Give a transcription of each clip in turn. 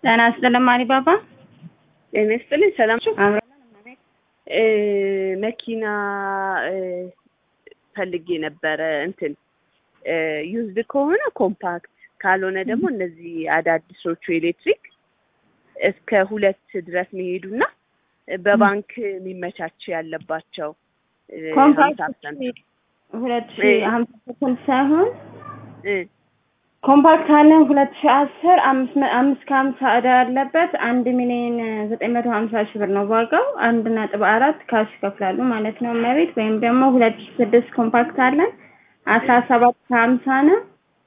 ጤና ይስጥልኝ አሊባባ። ጤና ይስጥልኝ። ሰላም ነው? አብረን መኪና ፈልጌ ነበረ እንትን ዩዝድ ከሆነ ኮምፓክት ካልሆነ ደግሞ እነዚህ አዳዲሶቹ ኤሌክትሪክ እስከ 2 ድረስ መሄዱና በባንክ የሚመቻች ያለባቸው ኮምፓክት 2050 ሳይሆን ኮምፓክት አለን 2010 550 እዳ ያለበት 1,950,000 ብር ነው ዋጋው። 1.4 ካሽ ከፍላሉ ማለት ነው መቤት። ወይም ደግሞ 2006 ኮምፓክት አለን 1750 ነው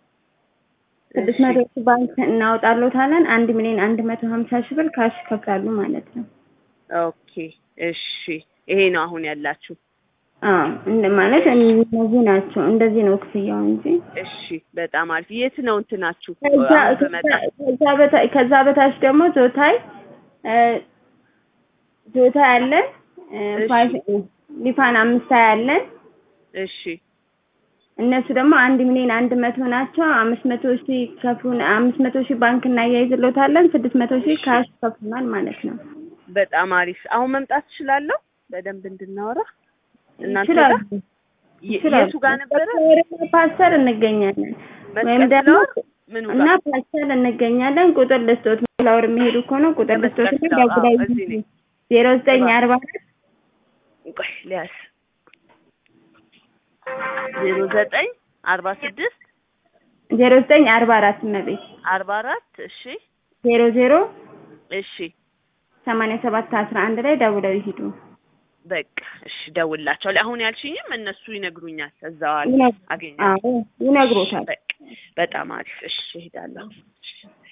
600 ባንክ እናወጣሎታለን 1,150,000 ብር ካሽ ከፍላሉ ማለት ነው። ኦኬ እሺ፣ ይሄ ነው አሁን ያላችሁ? ማለት እነዚህ ናቸው። እንደዚህ ነው ክፍያው እንጂ። እሺ በጣም አሪፍ። የት ነው እንትናችሁ? ከዛ በታች ደግሞ ዞታይ አለ ሊፋን 5 አለ። እሺ እነሱ ደግሞ 1,100,000 ናቸው። 500,000 ከፍሉን 500,000 ባንክ እናያይዝሎታለን 600,000 ካሽ ከፍሉናል ማለት ነው። በጣም አሪፍ። አሁን መምጣት እችላለሁ በደንብ እንድናወራ? እናንተ የቱ ጋር ነበረ? ፓስተር እንገኛለን ወይም ደግሞ እና ፓስተር እንገኛለን። ቁጥር ልስጦት ላውር የሚሄዱ ከሆነ ቁጥር ልስጦት ደውላይ 0944 ቆይ ሊያስ 0946 0944 መቤት 44 እሺ 00 እሺ 8711 ላይ ደውለው ይሄዱ። በቃ እሺ ደውላቸው። አሁን ያልሽኝም እነሱ ይነግሩኛል እዛው አገኛለሁ። ይነግሮታል። በጣም አሪፍ። እሺ እሄዳለሁ።